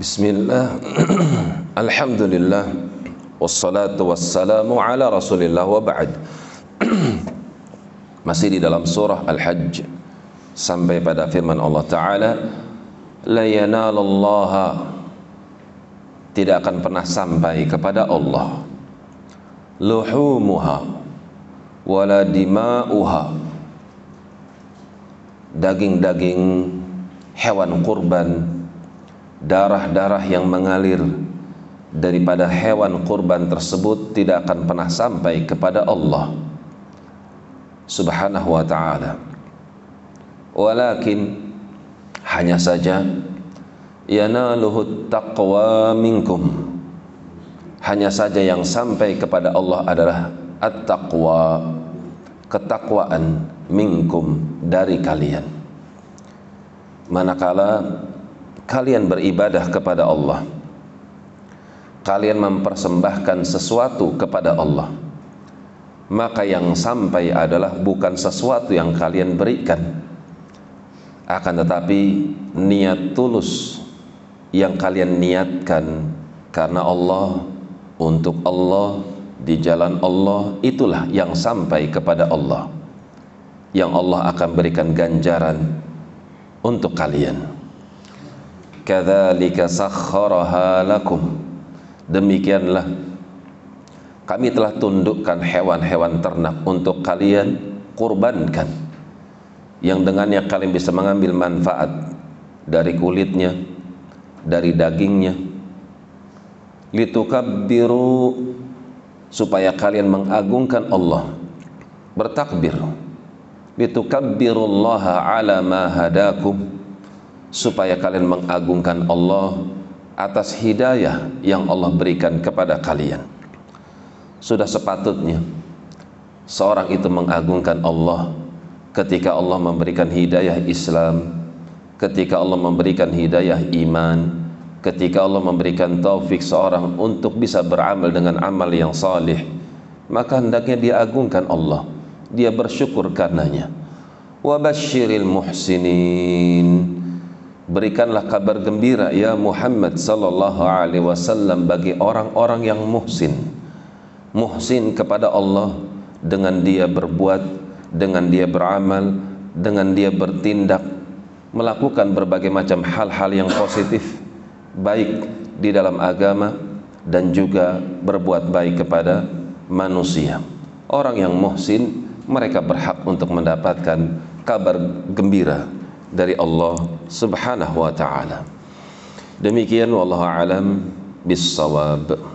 Bismillah, alhamdulillah, wassalatu wassalamu ala rasulillah wa ba'd. Masih di dalam surah Al-Hajj, sampai pada firman Allah Ta'ala, la yanalallaha, tidak akan pernah sampai kepada Allah, luhumuha wala dima'uha, daging-daging hewan kurban, darah-darah yang mengalir daripada hewan kurban tersebut tidak akan pernah sampai kepada Allah Subhanahu wa ta'ala. Walakin, hanya saja, yanaluhu taqwa minkum, hanya saja yang sampai kepada Allah adalah at-taqwa, ketakwaan, minkum, dari kalian. Manakala kalian beribadah kepada Allah, kalian mempersembahkan sesuatu kepada Allah, maka yang sampai adalah bukan sesuatu yang kalian berikan, akan tetapi niat tulus yang kalian niatkan karena Allah, untuk Allah, di jalan Allah, itulah yang sampai kepada Allah, yang Allah akan berikan ganjaran untuk kalian. Kadzalika sakhkharaha lakum, demikianlah kami telah tundukkan hewan-hewan ternak untuk kalian kurbankan, yang dengannya kalian bisa mengambil manfaat dari kulitnya, dari dagingnya, litukabbiru, supaya kalian mengagungkan Allah, bertakbir, litukabbirullaha ala ma hadakum, supaya kalian mengagungkan Allah atas hidayah yang Allah berikan kepada kalian. Sudah sepatutnya seorang itu mengagungkan Allah ketika Allah memberikan hidayah Islam, ketika Allah memberikan hidayah iman, ketika Allah memberikan taufik seorang untuk bisa beramal dengan amal yang salih, maka hendaknya dia agungkan Allah, dia bersyukur karenanya. Wa basyiril muhsinin, berikanlah kabar gembira ya Muhammad sallallahu alaihi wasallam bagi orang-orang yang muhsin kepada Allah, dengan dia berbuat, dengan dia beramal, dengan dia bertindak, melakukan berbagai macam hal-hal yang positif, baik di dalam agama dan juga berbuat baik kepada manusia. Orang yang muhsin, mereka berhak untuk mendapatkan kabar gembira dari Allah Subhanahu wa ta'ala. Demikian, wallahu a'lam bissawab.